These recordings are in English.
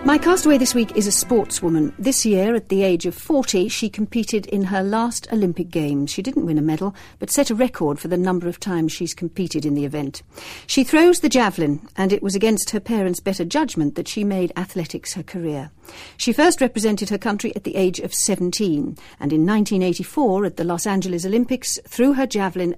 My castaway this week is a sportswoman. This year, at the age of 40, she competed in her last Olympic Games. She didn't win a medal, but set a record for the number of times she's competed in the event. She throws the javelin, and it was against her parents' better judgment that she made athletics her career. She first represented her country at the age of 17, and in 1984, at the Los Angeles Olympics, threw her javelin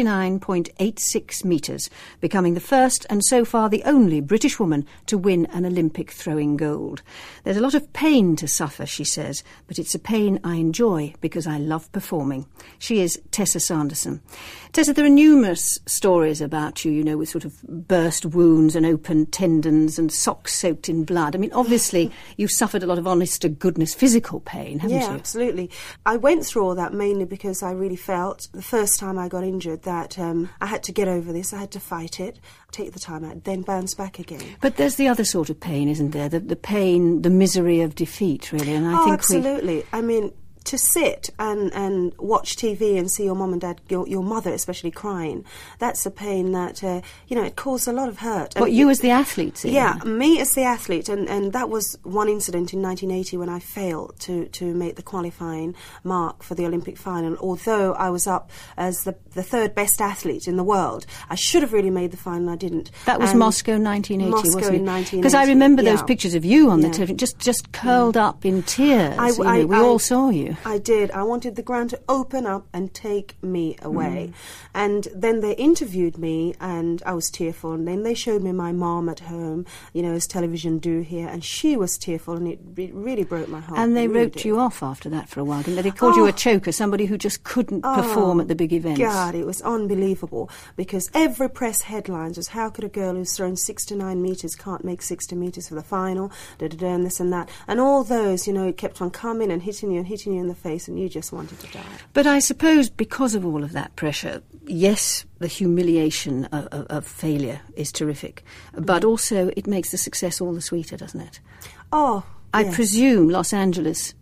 69.86 metres, becoming the first and so far the only British woman to win an Olympic throwing gold. There's a lot of pain to suffer, she says, but it's a pain I enjoy because I love performing. She is Tessa Sanderson. Tessa, there are numerous stories about you, you know, with sort of burst wounds and open tendons and socks soaked in blood. I mean, obviously, you've suffered a lot of honest-to-goodness physical pain, haven't you? Yeah, absolutely. I went through all that mainly because I really felt the first time I got injured that I had to get over this, I had to fight it, take the time out, then bounce back again. But there's the other sort of pain, isn't there? The pain, the misery of defeat, really. And I think absolutely. I mean, to sit and watch TV and see your mum and dad, your mother especially, crying, that's a pain that, it caused a lot of hurt. What, you as the athlete? Yeah, me as the athlete. And that was one incident in 1980 when I failed to make the qualifying mark for the Olympic final. Although I was up as the third best athlete in the world, I should have really made the final, I didn't. That was Moscow 1980, Moscow wasn't it? In 1980. Because I remember those pictures of you on the television, just curled up in tears. We all saw you. I did. I wanted the ground to open up and take me away. And then they interviewed me and I was tearful. And then they showed me my mom at home, as television do here. And she was tearful and it really broke my heart. And they wrote you off after that for a while, didn't they? They called you a choker, somebody who just couldn't perform at the big events. God, it was unbelievable. Because every press headlines was, how could a girl who's thrown 69 metres can't make 60 metres for the final, and this and that. And all those, it kept on coming and hitting you in the face. And you just wanted to die. But I suppose because of all of that pressure, yes, the humiliation of failure is terrific, but also it makes the success all the sweeter, doesn't it? Oh, I presume Los Angeles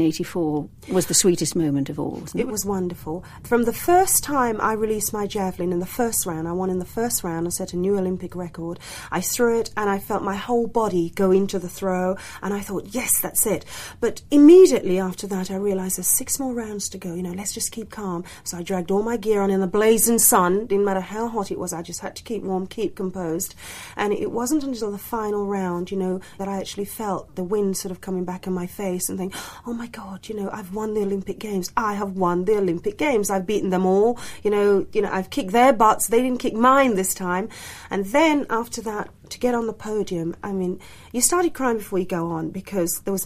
1984 was the sweetest moment of all, wasn't it? It was wonderful. From the first time I released my javelin in the first round, I won in the first round and set a new Olympic record. I threw it and I felt my whole body go into the throw and I thought, yes, that's it. But immediately after that, I realised there's 6 more rounds to go. Let's just keep calm. So I dragged all my gear on in the blazing sun. Didn't matter how hot it was. I just had to keep warm, keep composed. And it wasn't until the final round, that I actually felt the wind sort of coming back in my face and think, oh my God, I've won the Olympic Games. I have won the Olympic Games. I've beaten them all. I've kicked their butts. They didn't kick mine this time. And then after that, to get on the podium, I mean, you started crying before you go on because there was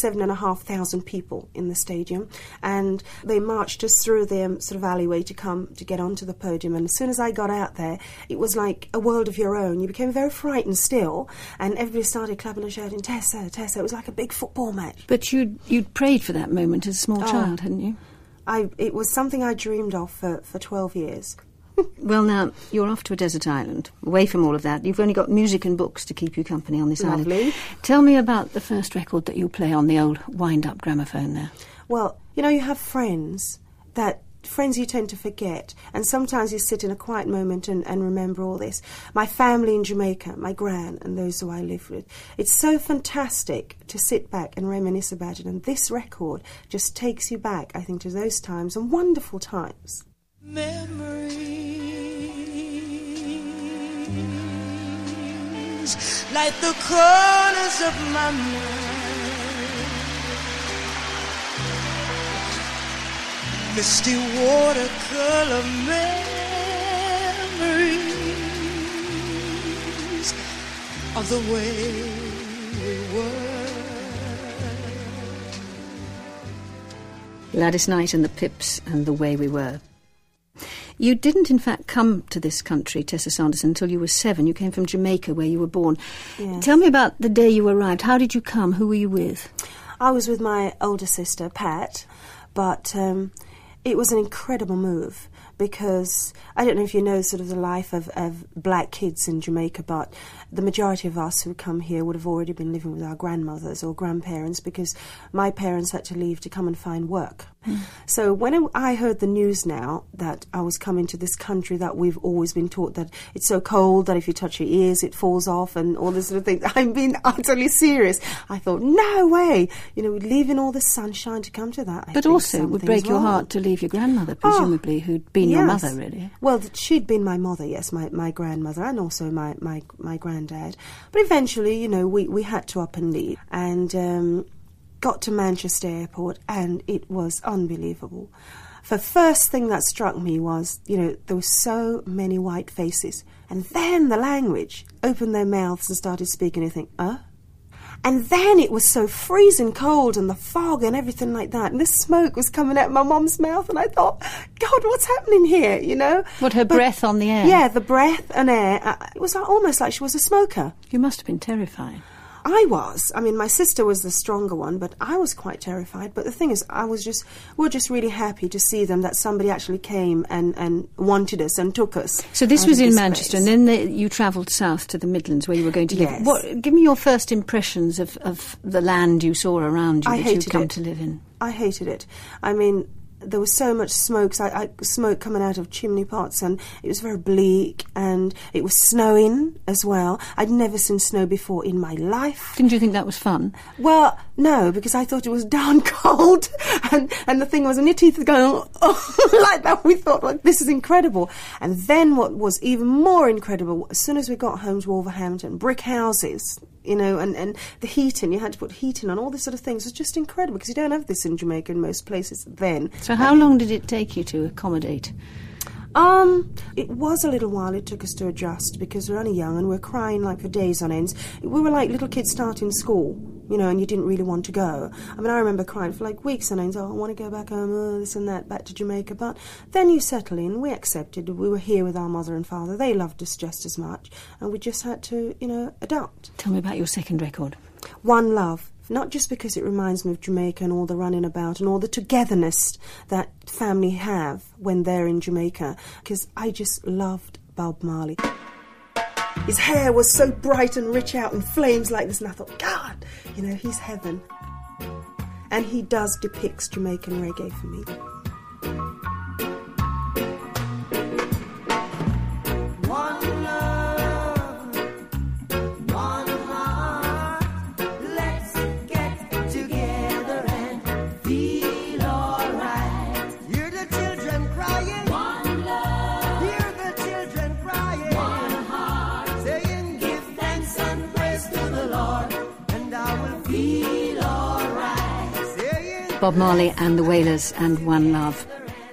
97,500 people in the stadium and they marched us through the sort of alleyway to get onto the podium. And as soon as I got out there, it was like a world of your own. You became very frightened still and everybody started clapping and shouting, Tessa, Tessa. It was like a big football match. But you'd prayed for that moment as a small child, hadn't you? It was something I dreamed of for 12 years. Well, now, you're off to a desert island, away from all of that. You've only got music and books to keep you company on this island. Tell me about the first record that you'll play on the old wind-up gramophone there. Well, you have friends you tend to forget, and sometimes you sit in a quiet moment and remember all this. My family in Jamaica, my gran, and those who I live with. It's so fantastic to sit back and reminisce about it, and this record just takes you back, I think, to those times, and wonderful times. Memories like the corners of my mind, misty watercolor memories of the way we were. Gladys Knight and the Pips and The Way We Were. You didn't, in fact, come to this country, Tessa Sanderson, until you were 7. You came from Jamaica, where you were born. Yes. Tell me about the day you arrived. How did you come? Who were you with? I was with my older sister, Pat, but it was an incredible move because I don't know if you know sort of the life of black kids in Jamaica, but the majority of us who come here would have already been living with our grandmothers or grandparents because my parents had to leave to come and find work. So when I heard the news now that I was coming to this country that we've always been taught that it's so cold that if you touch your ears it falls off and all this sort of thing, I'm being utterly serious. I thought, no way, leaving all the sunshine to come to that. But also it would break your heart to leave your grandmother, presumably, who'd been your mother, really. Well, she'd been my mother, yes, my grandmother, and also my granddad. But eventually, we had to up and leave, and got to Manchester Airport, and it was unbelievable. The first thing that struck me was, there were so many white faces, and then the language opened their mouths and started speaking, and you think, And then it was so freezing cold, and the fog and everything like that, and the smoke was coming out of my mum's mouth, and I thought, God, what's happening here, What, her breath on the air? Yeah, the breath and air. It was almost like she was a smoker. You must have been terrified. I was. I mean, my sister was the stronger one, but I was quite terrified. But the thing is, we were just really happy to see them, that somebody actually came and wanted us and took us. So this was in Manchester, and then you travelled south to the Midlands where you were going to live. Yes. Give me your first impressions of the land you saw around you that you'd come to live in. I hated it. I mean, there was so much smoke, smoke coming out of chimney pots, and it was very bleak, and it was snowing as well. I'd never seen snow before in my life. Didn't you think that was fun? Well, no, because I thought it was darn cold, and the thing was, and your teeth were going like that. We thought, like, this is incredible. And then what was even more incredible, as soon as we got home to Wolverhampton, brick houses, and the heating, you had to put heating on, all this sort of things. It was just incredible, because you don't have this in Jamaica in most places then. So how long did it take you to accommodate? It was a little while. It took us to adjust, because we're only young and we're crying like for days on ends. We were like little kids starting school, and you didn't really want to go. I mean, I remember crying for like weeks on ends. I want to go back home, this and that, back to Jamaica. But then you settle in. We accepted. We were here with our mother and father. They loved us just as much, and we just had to, adapt. Tell me about your second record. One Love. Not just because it reminds me of Jamaica and all the running about and all the togetherness that family have when they're in Jamaica, because I just loved Bob Marley. His hair was so bright and rich out in flames like this, and I thought, God, he's heaven. And he does depicts Jamaican reggae for me. Bob Marley and the Wailers and One Love.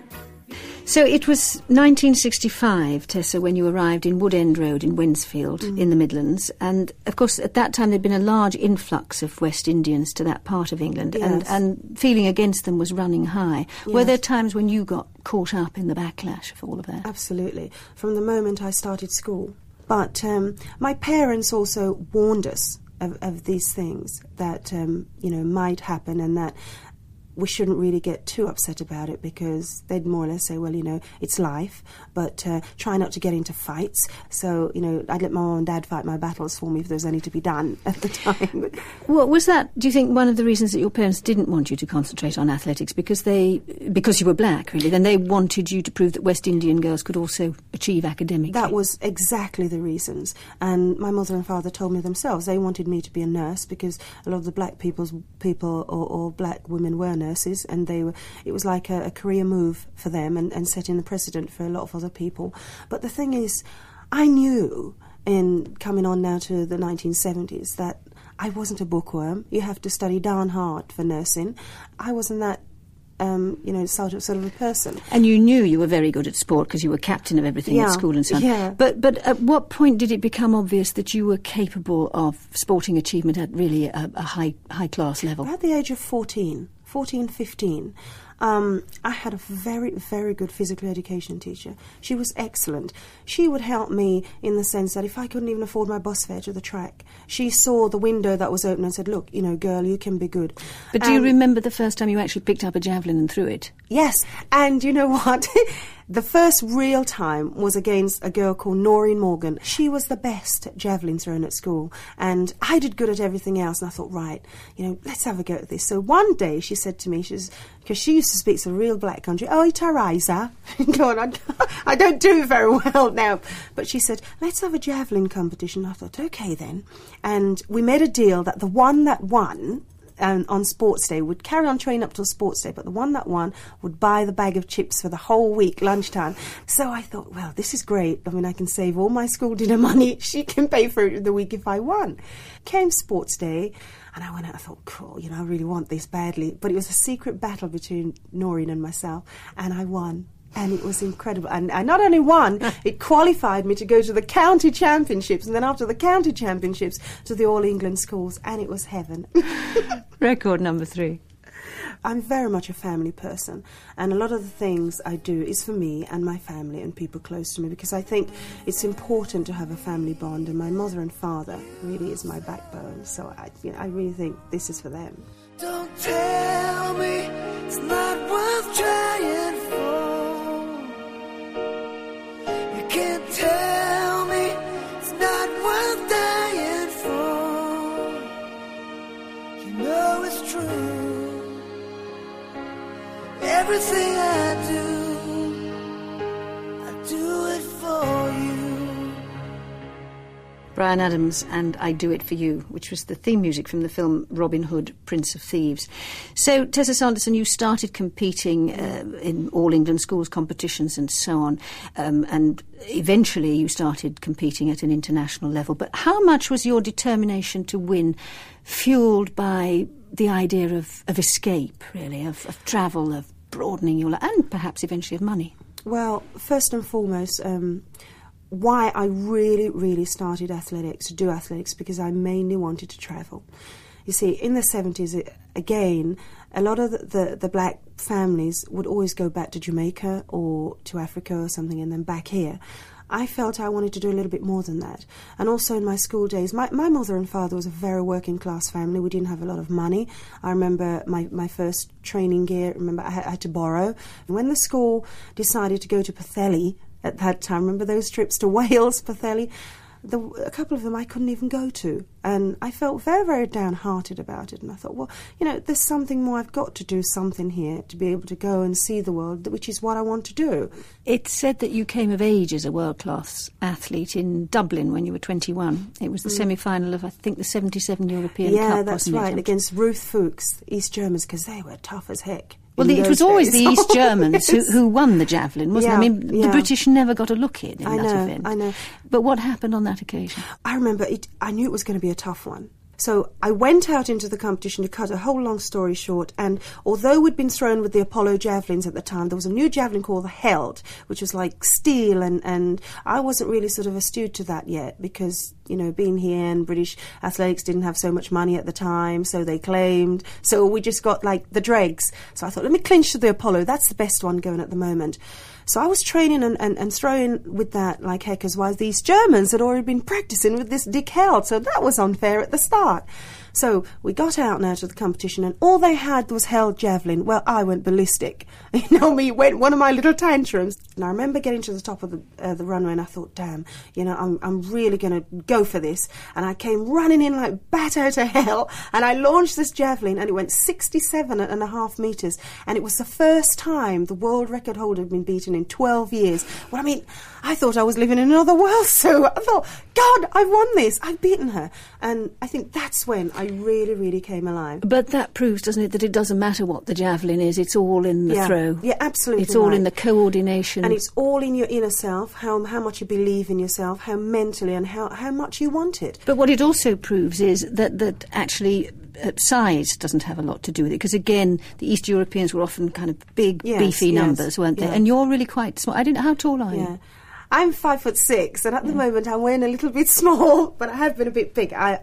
So it was 1965, Tessa, when you arrived in Wood End Road in Wednesfield in the Midlands. And, of course, at that time there'd been a large influx of West Indians to that part of England. Yes. And feeling against them was running high. Yes. Were there times when you got caught up in the backlash of all of that? Absolutely. From the moment I started school. But my parents also warned us of these things that, might happen, and that we shouldn't really get too upset about it, because they'd more or less say, well, it's life, but try not to get into fights. So, I'd let my mum and dad fight my battles for me if there was any to be done at the time. Well, was that, do you think, one of the reasons that your parents didn't want you to concentrate on athletics? Because you were black, really? Then they wanted you to prove that West Indian girls could also achieve academically? That was exactly the reasons. And my mother and father told me themselves they wanted me to be a nurse, because a lot of the black people or black women were nurses, and it was like a career move for them, and setting the precedent for a lot of other people. But the thing is, I knew, in coming on now to the 1970s, that I wasn't a bookworm. You have to study darn hard for nursing. I wasn't that sort of a person. And you knew you were very good at sport because you were captain of everything at school and so on. Yeah. But at what point did it become obvious that you were capable of sporting achievement at really a high class level? At the age of 14, 15, I had a very, very good physical education teacher. She was excellent. She would help me in the sense that if I couldn't even afford my bus fare to the track, she saw the window that was open and said, look, girl, you can be good. But do you remember the first time you actually picked up a javelin and threw it? Yes, and you know what? The first real time was against a girl called Noreen Morgan. She was the best javelin thrown at school, and I did good at everything else. And I thought, right, let's have a go at this. So one day she said to me, because she used to speak some real black country, "Oh, Teresa," go on, I don't do it very well now, but she said, "Let's have a javelin competition." I thought, okay then, and we made a deal that the one that won. On sports day, would carry on training up till sports day, but the one that won would buy the bag of chips for the whole week, lunchtime. So I thought, well, this is great. I mean, I can save all my school dinner money. She can pay for it the week if I won. Came sports day, and I went out, I thought, cool, I really want this badly. But it was a secret battle between Noreen and myself, and I won. And it was incredible. And I not only won, it qualified me to go to the county championships, and then after the county championships to the All England schools, and it was heaven. Record number 3. I'm very much a family person, and a lot of the things I do is for me and my family and people close to me, because I think it's important to have a family bond, and my mother and father really is my backbone. So I really think this is for them. Don't tell me it's not worth trying for. You can't tell me it's not worth dying for. You know it's true. Everything I do it for you. Bryan Adams and I Do It For You, which was the theme music from the film Robin Hood, Prince of Thieves. So, Tessa Sanderson, you started competing in All England schools competitions and so on, and eventually you started competing at an international level. But how much was your determination to win fuelled by the idea of escape, really, of travel, of broadening your life, and perhaps eventually of money? Well, first and foremost, why I really, really started to do athletics, because I mainly wanted to travel. You see, in the 70s, again, a lot of the black families would always go back to Jamaica or to Africa or something, and then back here. I felt I wanted to do a little bit more than that. And also in my school days, my mother and father was a very working class family. We didn't have a lot of money. I remember my first training gear, I had to borrow. And when the school decided to go to Pwllheli at that time, remember those trips to Wales, Pwllheli? A couple of them I couldn't even go to. And I felt very, very downhearted about it. And I thought, well, there's something more. I've got to do something here to be able to go and see the world, which is what I want to do. It's said that you came of age as a world-class athlete in Dublin when you were 21. It was the semi-final of, I think, the 77 European Cup, Yeah, that's wasn't right, it? against Ruth Fuchs, the East Germans, because they were tough as heck. Well, it was always the East Germans who won the javelin, wasn't it? I mean, the British never got a look in that event. I know. But what happened on that occasion? I remember I knew it was going to be a tough one. So I went out into the competition, to cut a whole long story short, and although we'd been thrown with the Apollo javelins at the time, there was a new javelin called the Held, which was like steel, and I wasn't really sort of astute to that yet, because, being here and British athletics didn't have so much money at the time, so they claimed, so we just got like the dregs. So I thought, let me clinch to the Apollo, that's the best one going at the moment. So I was training and throwing with that like heck, as while these Germans had already been practicing with this Dick Held, so that was unfair at the start. So we got out now to the competition, and all they had was Held javelin. Well, I went ballistic. Went one of my little tantrums. And I remember getting to the top of the runway, and I thought, damn, I'm really going to go for this. And I came running in like bat out of hell, and I launched this javelin, and it went 67.5 metres. And it was the first time the world record holder had been beaten in 12 years. Well, I mean, I thought I was living in another world, so I thought, God, I've won this. I've beaten her. And I think that's when I really, really came alive. But that proves, doesn't it, that it doesn't matter what the javelin is, it's all in the throw. Yeah, absolutely. It's all in the coordination. And it's all in your inner self, how much you believe in yourself, how mentally and how much you want it. But what it also proves is that actually size doesn't have a lot to do with it, because again, the East Europeans were often kind of big, beefy numbers, weren't they? Yeah. And you're really quite small. I don't know, how tall are you? I'm 5'6", and at the moment I'm wearing a little bit small, but I have been a bit bigger.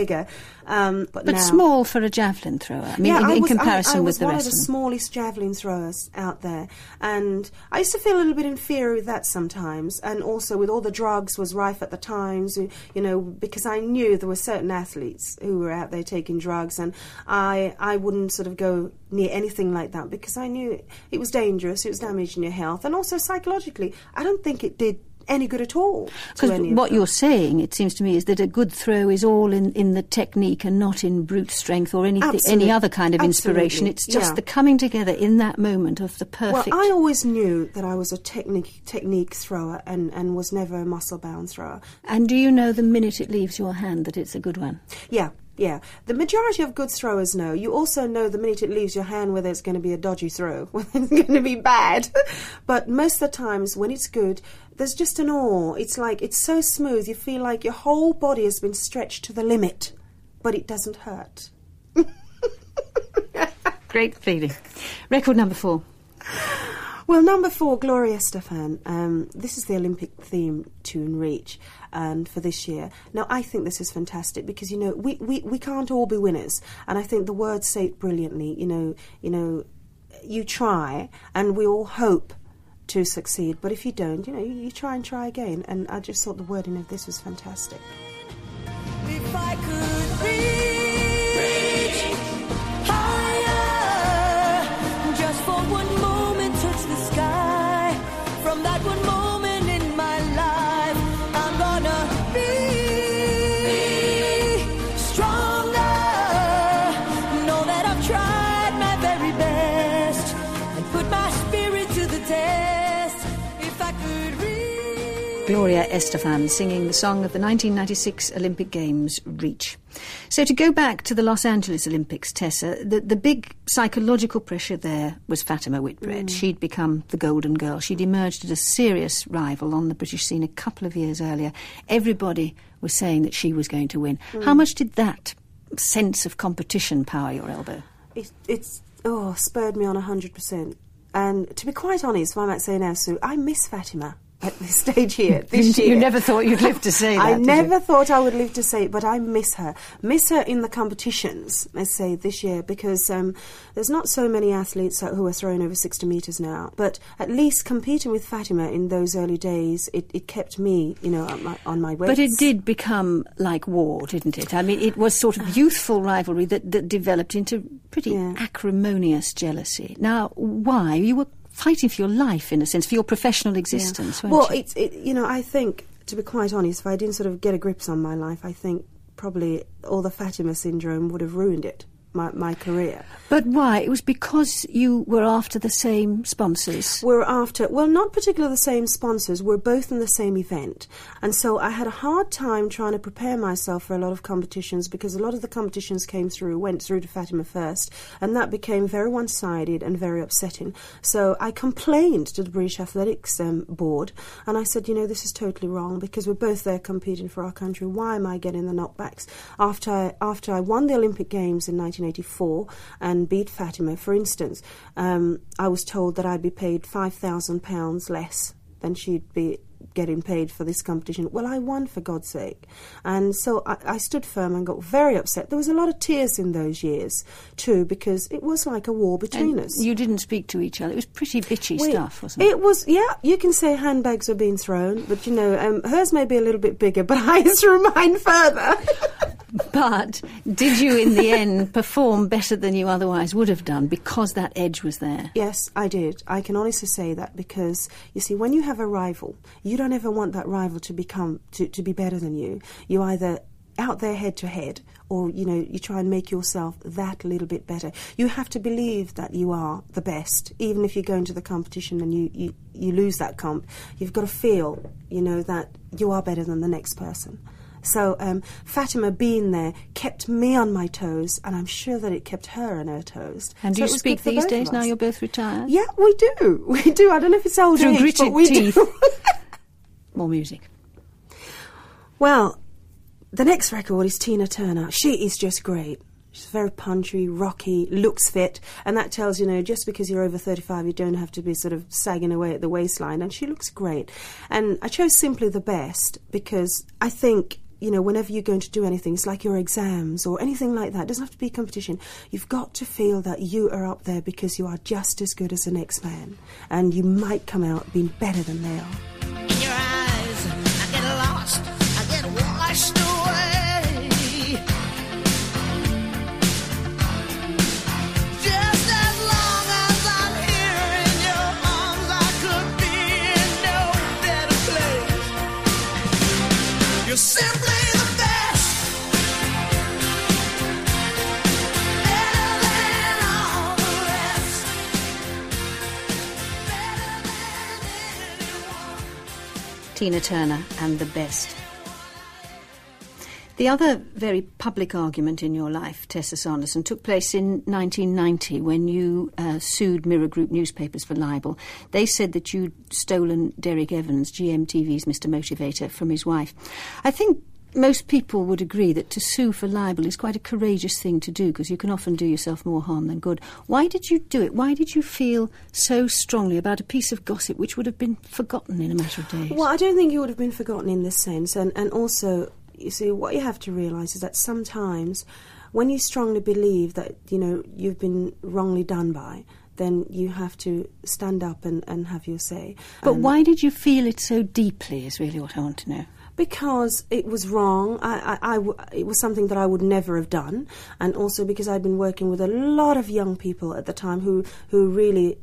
But now, small for a javelin thrower. I mean, in comparison with the rest of them. I was one of the smallest javelin throwers out there, and I used to feel a little bit inferior with that sometimes, and also with all the drugs was rife at the times, because I knew there were certain athletes who were out there taking drugs, and I wouldn't sort of go near anything like that because I knew it was dangerous, it was damaging your health, and also psychologically, I don't think it did any good at all. Because what you're saying, it seems to me, is that a good throw is all in the technique and not in brute strength or anything, any other kind of inspiration. It's just the coming together in that moment of the perfect... Well, I always knew that I was a technique thrower and was never a muscle-bound thrower. And do you know the minute it leaves your hand that it's a good one? Yeah. The majority of good throwers know. You also know the minute it leaves your hand whether it's going to be a dodgy throw, whether it's going to be bad. But most of the times when it's good, there's just an awe. It's like, it's so smooth, you feel like your whole body has been stretched to the limit, but it doesn't hurt. Great feeling. Record number 4. Well, number 4, Gloria Estefan. This is the Olympic theme tune, Reach, and for this year. Now, I think this is fantastic because, you know, we can't all be winners, and I think the words say it brilliantly. You know, you try, and we all hope to succeed, but if you don't, you know, you try and try again, and I just thought the wording of this was fantastic. If I could reach higher, just for one moment touch the sky, from that one moment in my life, I'm gonna be stronger, know that I've tried my very best, and put my spirit to the test. Gloria Estefan singing the song of the 1996 Olympic Games, Reach. So to go back to the Los Angeles Olympics, Tessa, the big psychological pressure there was Fatima Whitbread. She'd become the golden girl. She'd emerged as a serious rival on the British scene a couple of years earlier. Everybody was saying that she was going to win. How much did that sense of competition power your elbow? It's spurred me on 100%. And to be quite honest, if I might say now, Sue, I miss Fatima at this stage here, this year. You never thought you'd live to say that, I never thought I would live to say it, but I miss her. Miss her in the competitions, let's say, this year, because there's not so many athletes who are throwing over 60 metres now, but at least competing with Fatima in those early days, it kept me, you know, on my weights. But it did become like war, didn't it? I mean, it was sort of youthful rivalry that developed into pretty acrimonious jealousy. Now, why? You were fighting for your life, in a sense, for your professional existence, weren't you? Well, you know, I think, to be quite honest, if I didn't sort of get a grip on my life, I think probably all the Fatima syndrome would have ruined it, my career. But why? It was because you were after the same sponsors. Well, not particularly the same sponsors. We're both in the same event. And so I had a hard time trying to prepare myself for a lot of competitions because a lot of the competitions went through to Fatima first, and that became very one-sided and very upsetting. So I complained to the British Athletics Board, and I said, you know, this is totally wrong because we're both there competing for our country. Why am I getting the knockbacks? After I won the Olympic Games in 1984 and beat Fatima, for instance, I was told that I'd be paid £5,000 less than she'd be getting paid for this competition. Well, I won, for God's sake. And so I stood firm and got very upset. There was a lot of tears in those years, too, because it was like a war between us. You didn't speak to each other. It was pretty bitchy stuff, wasn't it? It was, yeah, you can say handbags were being thrown, but, you know, hers may be a little bit bigger, but I threw mine further. But did you, in the end, perform better than you otherwise would have done because that edge was there? Yes, I did. I can honestly say that because, you see, when you have a rival, you don't ever want that rival to be better than you. You either out there head to head, or, you know, you try and make yourself that little bit better. You have to believe that you are the best, even if you go into the competition and you lose that comp. You've got to feel, you know, that you are better than the next person. So Fatima being there kept me on my toes, and I'm sure that it kept her on her toes. And do you speak these days now you're both retired? Yeah, we do. We do. I don't know if it's old age, but we do. More music. Well, the next record is Tina Turner. She is just great. She's very punchy, rocky, looks fit, and that tells you, just because you're over 35, you don't have to be sort of sagging away at the waistline, and she looks great. And I chose Simply the Best because I think, whenever you're going to do anything, it's like your exams or anything like that. It doesn't have to be a competition. You've got to feel that you are up there because you are just as good as the next man, and you might come out being better than they are. In your eyes, I get lost, I get washed away. Just Tina Turner and The Best. The other very public argument in your life, Tessa Sanderson, took place in 1990 when you sued Mirror Group newspapers for libel. They said that you'd stolen Derek Evans, GMTV's Mr. Motivator, from his wife. I think most people would agree that to sue for libel is quite a courageous thing to do, because you can often do yourself more harm than good. Why did you do it? Why did you feel so strongly about a piece of gossip which would have been forgotten in a matter of days? Well, I don't think it would have been forgotten in this sense, and also, you see, what you have to realise is that sometimes when you strongly believe that, you know, you've been wrongly done by, then you have to stand up and have your say. But why did you feel it so deeply is really what I want to know. Because it was wrong. It was something that I would never have done, and also because I'd been working with a lot of young people at the time who really,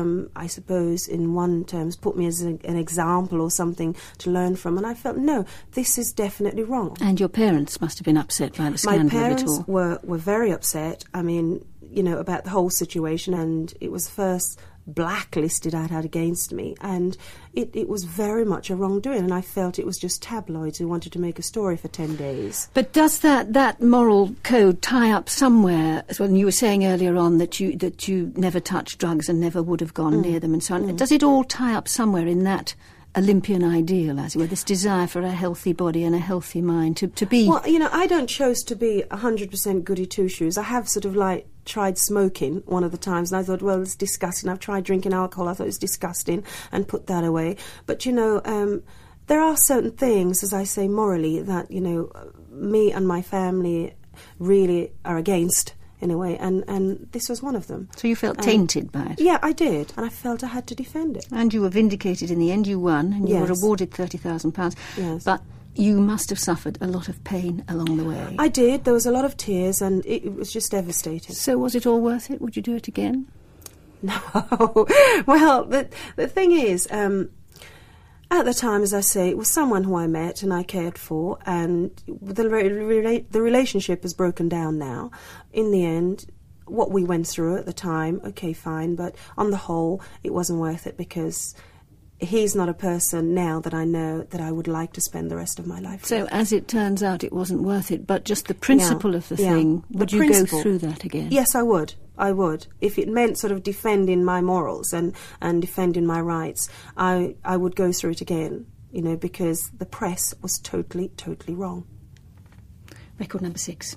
I suppose, in one terms, put me as an example or something to learn from. And I felt, no, this is definitely wrong. And your parents must have been upset by the scandal of it all. My parents were very upset. I mean, you know, about the whole situation, and it was first blacklisted I'd had against me, and it was very much a wrongdoing, and I felt it was just tabloids who wanted to make a story for 10 days. But does that moral code tie up somewhere? Well, you were saying earlier on that you never touched drugs and never would have gone near them and so on. Does it all tie up somewhere in that Olympian ideal, as it were, this desire for a healthy body and a healthy mind to be? Well, you know, I don't choose to be 100% goody two-shoes. I have sort of like tried smoking one of the times, and I thought, well, it's disgusting. I've tried drinking alcohol. I thought it was disgusting, and put that away. But, you know, there are certain things, as I say, morally, that, you know, me and my family really are against, in a way, and this was one of them. So you felt tainted by it? Yeah, I did, and I felt I had to defend it. And you were vindicated in the end. You won, and you Yes. were awarded £30,000. Yes. But you must have suffered a lot of pain along the way. I did. There was a lot of tears, and it was just devastating. So was it all worth it? Would you do it again? No. Well, the thing is, at the time, as I say, it was someone who I met and I cared for, and the relationship is broken down now. In the end, what we went through at the time, okay, fine, but on the whole, it wasn't worth it, because he's not a person now that I know that I would like to spend the rest of my life with. So as it turns out, it wasn't worth it, but just the principle of the thing, would you go through that again? Yes, I would. I would. If it meant sort of defending my morals and defending my rights, I would go through it again, you know, because the press was totally, totally wrong. Record number 6.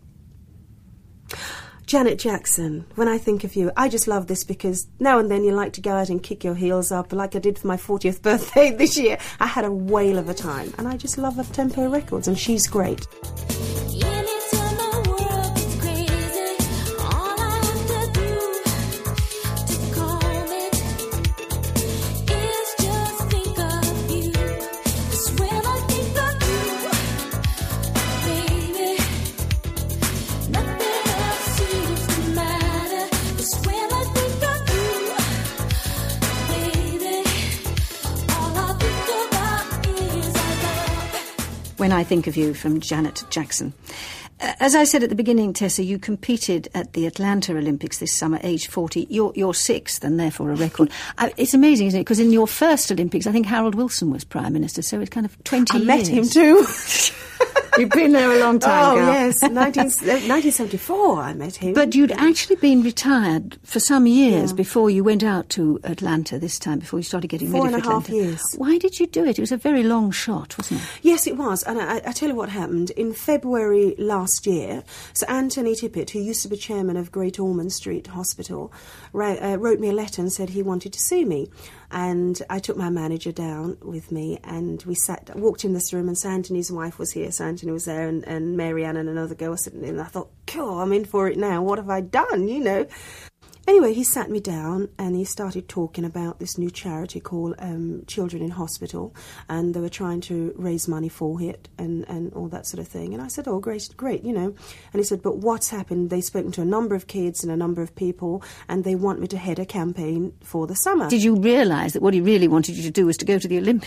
Janet Jackson, when I think of you, I just love this because now and then you like to go out and kick your heels up, like I did for my 40th birthday this year. I had a whale of a time, and I just love Up-Tempo Records, and she's great. When I Think of You, from Janet Jackson. As I said at the beginning, Tessa, you competed at the Atlanta Olympics this summer, age 40. You're sixth, and therefore a record. It's amazing, isn't it? Because in your first Olympics, I think Harold Wilson was Prime Minister, so it's kind of 20 years. I met him too. You've been there a long time, girl. Oh, yes, 1974 I met him. But you'd actually been retired for some years before you went out to Atlanta this time, before you started getting ready for Atlanta. 4.5 years. Why did you do it? It was a very long shot, wasn't it? Yes, it was. And I tell you what happened. In February last year, Sir Anthony Tippett, who used to be chairman of Great Ormond Street Hospital, wrote me a letter and said he wanted to see me. And I took my manager down with me, and we walked in this room, and Sir Anthony's wife was here. Sir Anthony was there, and Mary Ann and another girl were sitting there, and I thought, cool, I'm in for it now. What have I done, you know? Anyway, he sat me down and he started talking about this new charity called Children in Hospital, and they were trying to raise money for it and all that sort of thing. And I said, oh, great, you know. And he said, but what's happened? They've spoken to a number of kids and a number of people, and they want me to head a campaign for the summer. Did you realise that what he really wanted you to do was to go to the Olympics?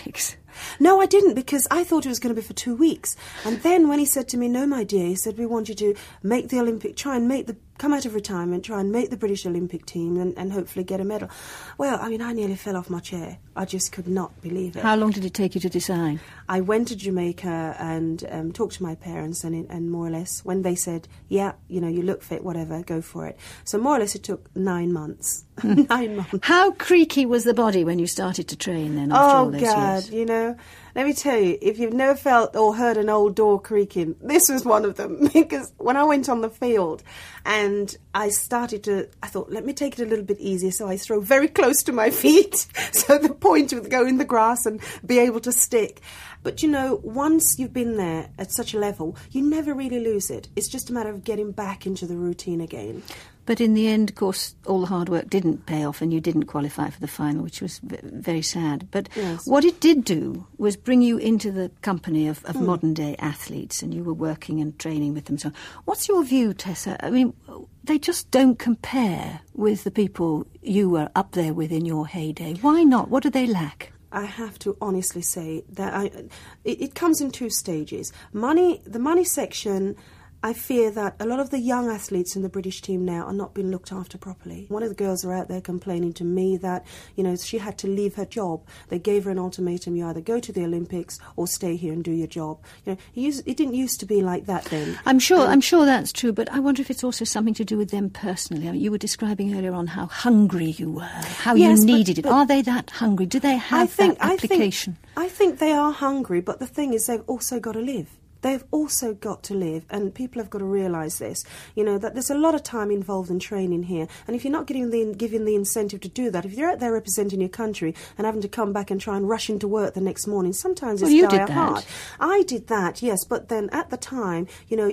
No, I didn't, because I thought it was going to be for 2 weeks. And then when he said to me, no, my dear, he said, we want you to make the Olympic, come out of retirement, try and make the British Olympic team and hopefully get a medal. Well, I mean, I nearly fell off my chair. I just could not believe it. How long did it take you to decide? I went to Jamaica and talked to my parents and more or less, when they said, yeah, you look fit, whatever, go for it. So more or less it took 9 months. 9 months. How creaky was the body when you started to train then after all those years? Oh, God, let me tell you, if you've never felt or heard an old door creaking, this was one of them. Because when I went on the field and I thought, let me take it a little bit easier. So I throw very close to my feet. So the point would go in the grass and be able to stick. But, once you've been there at such a level, you never really lose it. It's just a matter of getting back into the routine again. But in the end, of course, all the hard work didn't pay off and you didn't qualify for the final, which was very sad. But yes. What it did do was bring you into the company of modern-day athletes, and you were working and training with them. So what's your view, Tessa? I mean, they just don't compare with the people you were up there with in your heyday. Why not? What do they lack? I have to honestly say that it comes in 2 stages. The money section, I fear that a lot of the young athletes in the British team now are not being looked after properly. One of the girls are out there complaining to me that, she had to leave her job. They gave her an ultimatum, you either go to the Olympics or stay here and do your job. It didn't used to be like that then. I'm sure that's true, but I wonder if it's also something to do with them personally. I mean, you were describing earlier on how hungry you were, how you needed it. Are they that hungry? Do they have that application? I think they are hungry, but the thing is they've also got to live. They've also got to live, and people have got to realise this, that there's a lot of time involved in training here. And if you're not given the incentive to do that, if you're out there representing your country and having to come back and try and rush into work the next morning, sometimes it's dire hard. I did that, yes, but then at the time,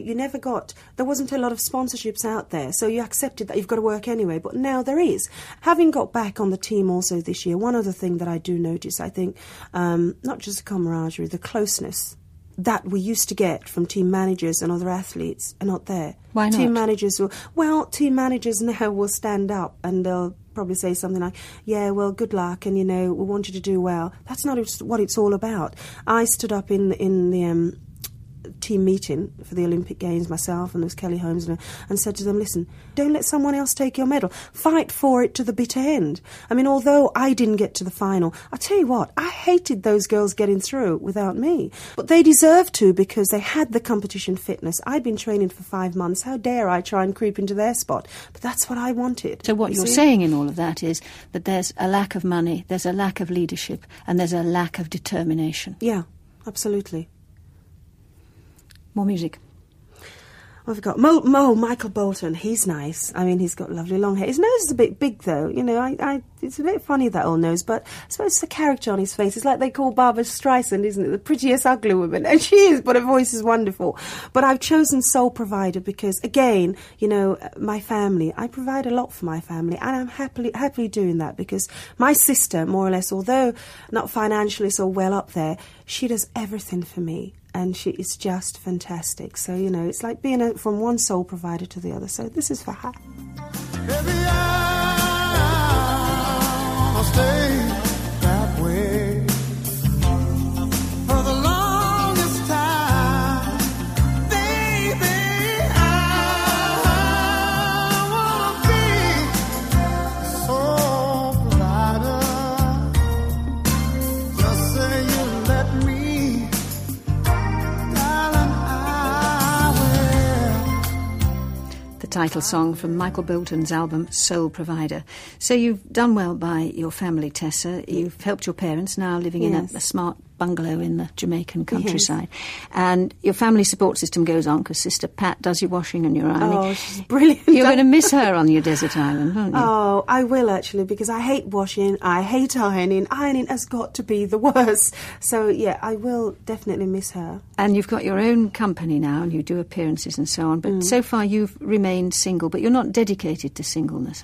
there wasn't a lot of sponsorships out there, so you accepted that you've got to work anyway, but now there is. Having got back on the team also this year, one other thing that I do notice, I think, not just the camaraderie, the closeness that we used to get from team managers and other athletes are not there. Why not? Team managers now will stand up and they'll probably say something like, yeah, well, good luck, and, we want you to do well. That's not what it's all about. I stood up in the team meeting for the Olympic Games myself, and there was Kelly Holmes, and said to them, listen, don't let someone else take your medal. Fight for it to the bitter end. I mean, although I didn't get to the final, I'll tell you what, I hated those girls getting through without me. But they deserved to, because they had the competition fitness. I'd been training for 5 months. How dare I try and creep into their spot? But that's what I wanted. So what you're saying in all of that is that there's a lack of money, there's a lack of leadership, and there's a lack of determination. Yeah, absolutely. More music. I've got Michael Bolton. He's nice. I mean, he's got lovely long hair. His nose is a bit big, though. It's a bit funny, that old nose, but I suppose it's the character on his face. It's like they call Barbara Streisand, isn't it? The prettiest ugly woman. And she is, but her voice is wonderful. But I've chosen Soul Provider because, again, my family. I provide a lot for my family, and I'm happily doing that because my sister, more or less, although not financially so well up there, she does everything for me. And she is just fantastic. So, it's like being from one soul provider to the other. So this is for her. Baby, I'll stay that way for the longest time. Baby, I wanna be soul provider. Just say you let me. Title song from Michael Bolton's album Soul Provider. So you've done well by your family, Tessa. You've helped your parents, now living in a smart bungalow in the Jamaican countryside. Yes. And your family support system goes on because Sister Pat does your washing and your ironing. Oh, she's brilliant. You're going to miss her on your desert island, aren't you? Oh, I will actually, because I hate washing, I hate ironing. Ironing has got to be the worst. So, yeah, I will definitely miss her. And you've got your own company now and you do appearances and so on. But so far you've remained single, but you're not dedicated to singleness, are you?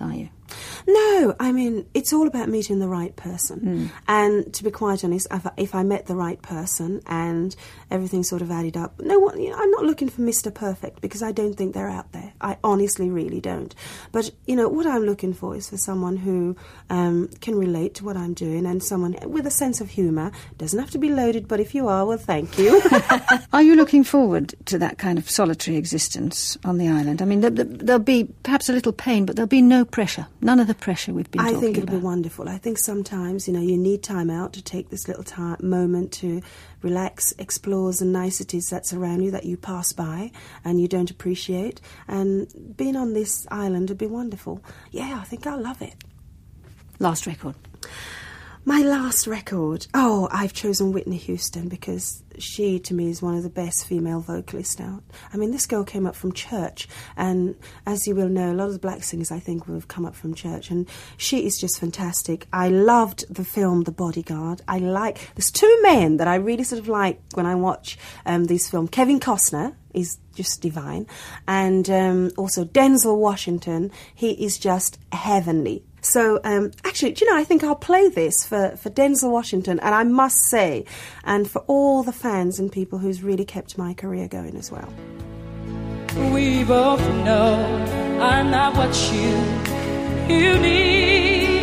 No, I mean, it's all about meeting the right person. And to be quite honest, if I met the right person and everything sort of added up, I'm not looking for Mr. Perfect, because I don't think they're out there. I honestly really don't. But, what I'm looking for is for someone who can relate to what I'm doing, and someone with a sense of humour. Doesn't have to be loaded, but if you are, well, thank you. Are you looking forward to that kind of solitary existence on the island? I mean, there'll be perhaps a little pain, but there'll be no pressure. None of the pressure we've been talking about. I think it'll be wonderful. I think sometimes, you need time out to take this little moment to relax, explore the niceties that's around you that you pass by and you don't appreciate. And being on this island would be wonderful. Yeah, I think I'll love it. Last record. My last record. Oh, I've chosen Whitney Houston because she, to me, is one of the best female vocalists out. I mean, this girl came up from church, and as you will know, a lot of the black singers, I think, will have come up from church, and she is just fantastic. I loved the film The Bodyguard. There's two men that I really sort of like when I watch these films. Kevin Costner is just divine, and also Denzel Washington. He is just heavenly. So, actually, I think I'll play this for Denzel Washington, and I must say, and for all the fans and people who's really kept my career going as well. We both know I'm not what you need,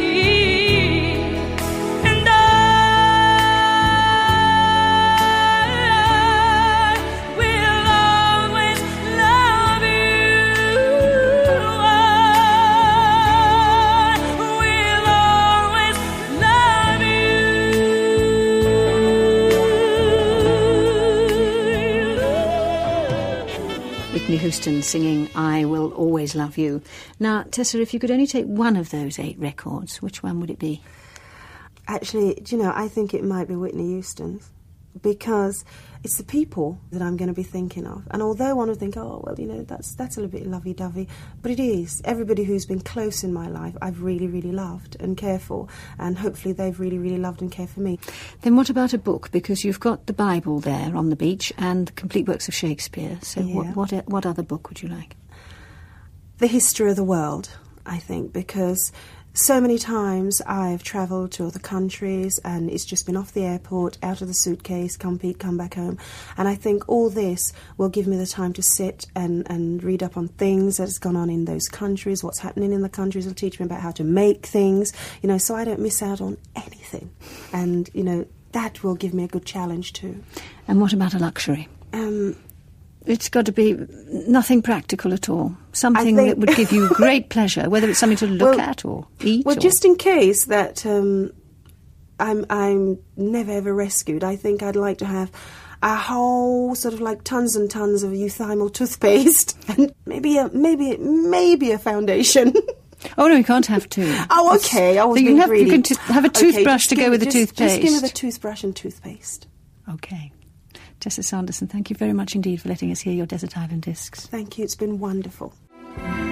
and I will always love you. Whitney Houston singing I Will Always Love You. Now, Tessa, if you could only take one of those 8 records, which one would it be? Actually, I think it might be Whitney Houston's, because it's the people that I'm going to be thinking of. And although one would think, oh, well, that's a little bit lovey-dovey, but it is. Everybody who's been close in my life, I've really, really loved and cared for, and hopefully they've really, really loved and cared for me. Then what about a book? Because you've got the Bible there on the beach and the complete works of Shakespeare. So Yeah. what other book would you like? The History of the World, I think, because so many times I've travelled to other countries and it's just been off the airport, out of the suitcase, come back home. And I think all this will give me the time to sit and read up on things that has gone on in those countries, what's happening in the countries. It'll teach me about how to make things, so I don't miss out on anything. And, that will give me a good challenge too. And what about a luxury? It's got to be nothing practical at all. Something that would give you great pleasure, whether it's something to look at or eat. Well, just in case that I'm never ever rescued, I think I'd like to have a whole sort of like tons and tons of euthymal toothpaste and maybe a foundation. Oh no, you can't have two. Oh, okay. I was so being greedy. You can have a toothbrush to go with the toothpaste. Just give me the toothbrush and toothpaste. Okay. Tessa Sanderson, thank you very much indeed for letting us hear your Desert Island Discs. Thank you, it's been wonderful.